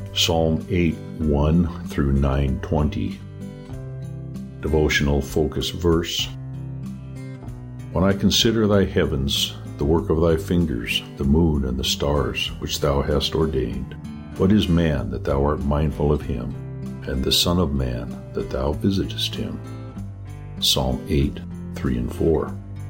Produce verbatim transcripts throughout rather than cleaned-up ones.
Psalm eight, one through nine twenty. Devotional focus verse. When I consider thy heavens, the work of thy fingers, the moon and the stars, which thou hast ordained, what is man that thou art mindful of him, and the son of man that thou visitest him? Psalm eight, three and four.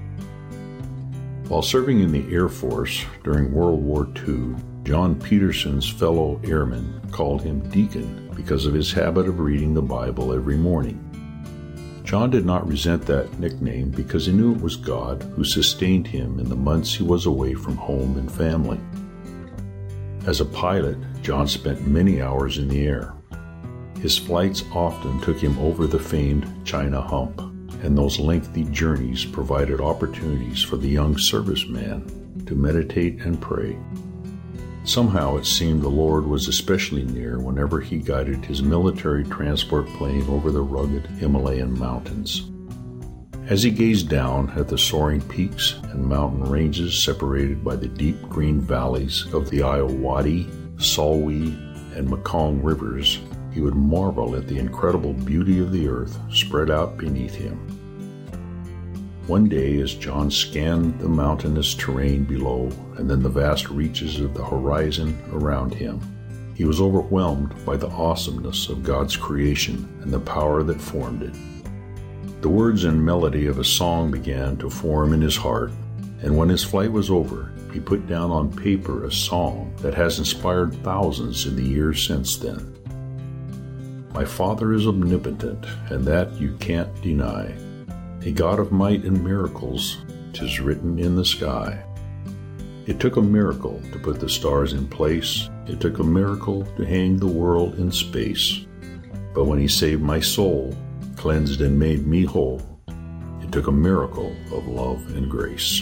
While serving in the Air Force during World War Two, John Peterson's fellow airmen called him Deacon because of his habit of reading the Bible every morning. John did not resent that nickname because he knew it was God who sustained him in the months he was away from home and family. As a pilot, John spent many hours in the air. His flights often took him over the famed China Hump, and those lengthy journeys provided opportunities for the young serviceman to meditate and pray. Somehow it seemed the Lord was especially near whenever he guided his military transport plane over the rugged Himalayan mountains. As he gazed down at the soaring peaks and mountain ranges separated by the deep green valleys of the Ayeyarwady, Salween, and Mekong rivers, he would marvel at the incredible beauty of the earth spread out beneath him. One day, as John scanned the mountainous terrain below and then the vast reaches of the horizon around him, he was overwhelmed by the awesomeness of God's creation and the power that formed it. The words and melody of a song began to form in his heart, and when his flight was over, he put down on paper a song that has inspired thousands in the years since then. My Father is omnipotent, and that you can't deny. A God of might and miracles, 'tis written in the sky. It took a miracle to put the stars in place. It took a miracle to hang the world in space. But when he saved my soul, cleansed and made me whole, it took a miracle of love and grace.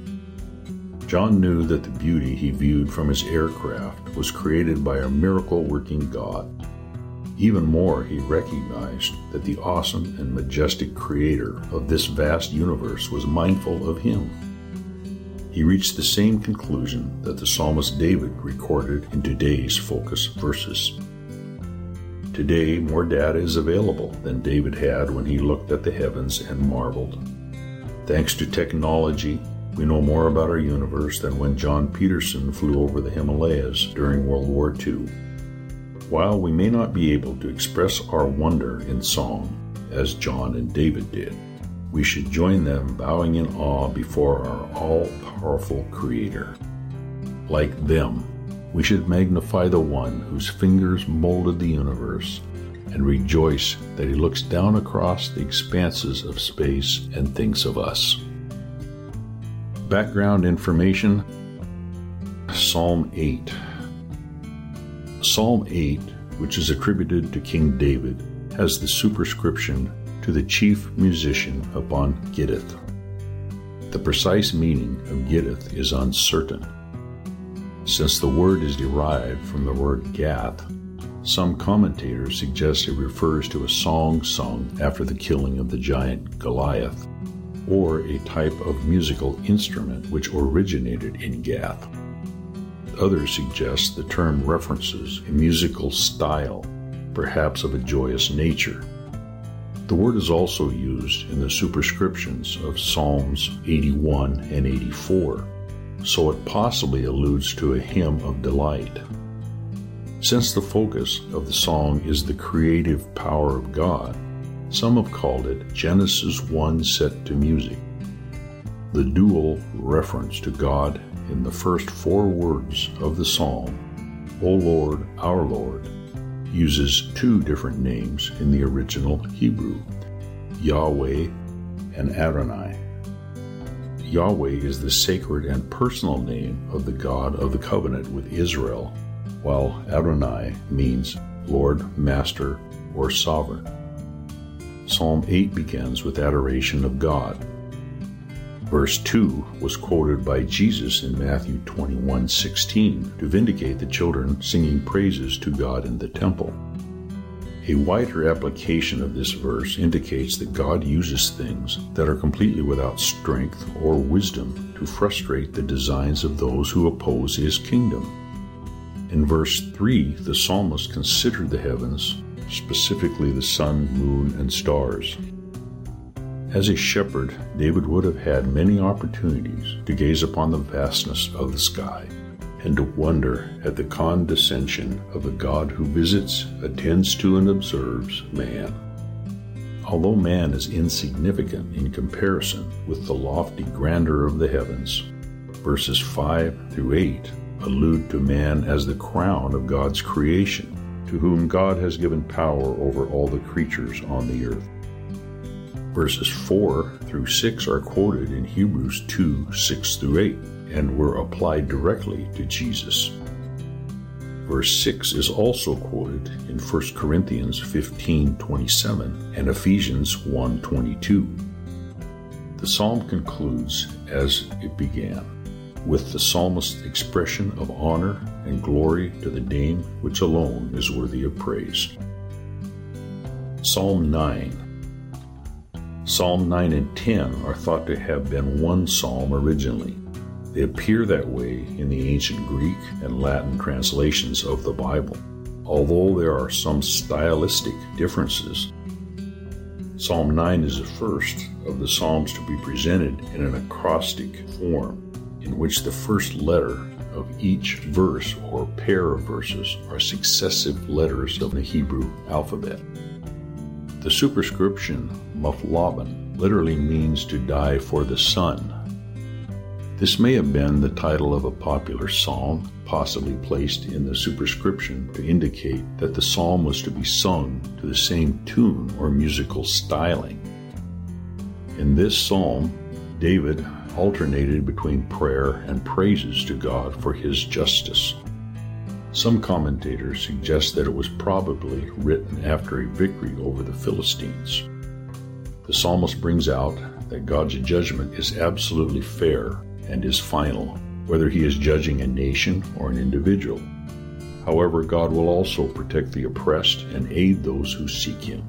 John knew that the beauty he viewed from his aircraft was created by a miracle-working God. Even more, he recognized that the awesome and majestic creator of this vast universe was mindful of him. He reached the same conclusion that the psalmist David recorded in today's focus verses. Today, more data is available than David had when he looked at the heavens and marveled. Thanks to technology, we know more about our universe than when John Peterson flew over the Himalayas during World War Two. While we may not be able to express our wonder in song, as John and David did, we should join them bowing in awe before our all-powerful Creator. Like them, we should magnify the one whose fingers molded the universe and rejoice that he looks down across the expanses of space and thinks of us. Background information: Psalm eight. Psalm eight, which is attributed to King David, has the superscription to the chief musician upon Gittith. The precise meaning of Gittith is uncertain. Since the word is derived from the word Gath, some commentators suggest it refers to a song sung after the killing of the giant Goliath, or a type of musical instrument which originated in Gath. Others suggest the term references a musical style, perhaps of a joyous nature. The word is also used in the superscriptions of Psalms eighty-one and eighty-four, so it possibly alludes to a hymn of delight. Since the focus of the song is the creative power of God, some have called it Genesis one set to music. The dual reference to God in the first four words of the psalm, O Lord, our Lord, uses two different names in the original Hebrew, Yahweh and Adonai. Yahweh is the sacred and personal name of the God of the covenant with Israel, while Adonai means Lord, Master, or Sovereign. Psalm eight begins with adoration of God. Verse two was quoted by Jesus in Matthew twenty-one sixteen to vindicate the children singing praises to God in the temple. A wider application of this verse indicates that God uses things that are completely without strength or wisdom to frustrate the designs of those who oppose His kingdom. In verse three, the psalmist considered the heavens, specifically the sun, moon, and stars. As a shepherd, David would have had many opportunities to gaze upon the vastness of the sky and to wonder at the condescension of a God who visits, attends to, and observes man. Although man is insignificant in comparison with the lofty grandeur of the heavens, verses five through eight allude to man as the crown of God's creation, to whom God has given power over all the creatures on the earth. Verses four through six are quoted in Hebrews two, six through eight, and were applied directly to Jesus. Verse six is also quoted in First Corinthians fifteen, twenty-seven and Ephesians one, twenty-two. The psalm concludes as it began, with the psalmist's expression of honor and glory to the name which alone is worthy of praise. Psalm nine. Psalm nine and ten are thought to have been one psalm originally. They appear that way in the ancient Greek and Latin translations of the Bible, although there are some stylistic differences. Psalm nine is the first of the psalms to be presented in an acrostic form, in which the first letter of each verse or pair of verses are successive letters of the Hebrew alphabet. The superscription Maflaban literally means to die for the sun. This may have been the title of a popular psalm, possibly placed in the superscription to indicate that the psalm was to be sung to the same tune or musical styling. In this psalm, David alternated between prayer and praises to God for his justice. Some commentators suggest that it was probably written after a victory over the Philistines. The psalmist brings out that God's judgment is absolutely fair and is final, whether he is judging a nation or an individual. However, God will also protect the oppressed and aid those who seek him.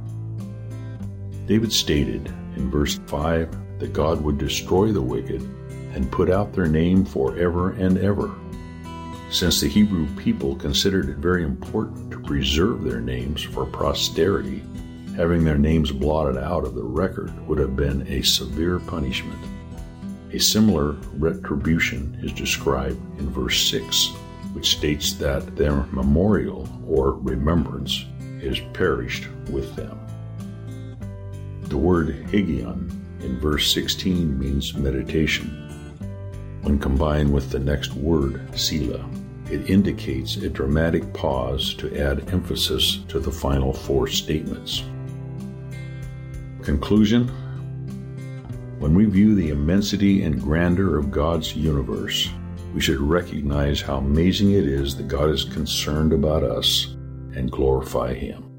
David stated in verse five that God would destroy the wicked and put out their name forever and ever. Since the Hebrew people considered it very important to preserve their names for posterity, having their names blotted out of the record would have been a severe punishment. A similar retribution is described in verse six, which states that their memorial or remembrance is perished with them. The word Higion in verse sixteen means meditation. When combined with the next word, Selah, it indicates a dramatic pause to add emphasis to the final four statements. Conclusion: when we view the immensity and grandeur of God's universe, we should recognize how amazing it is that God is concerned about us and glorify Him.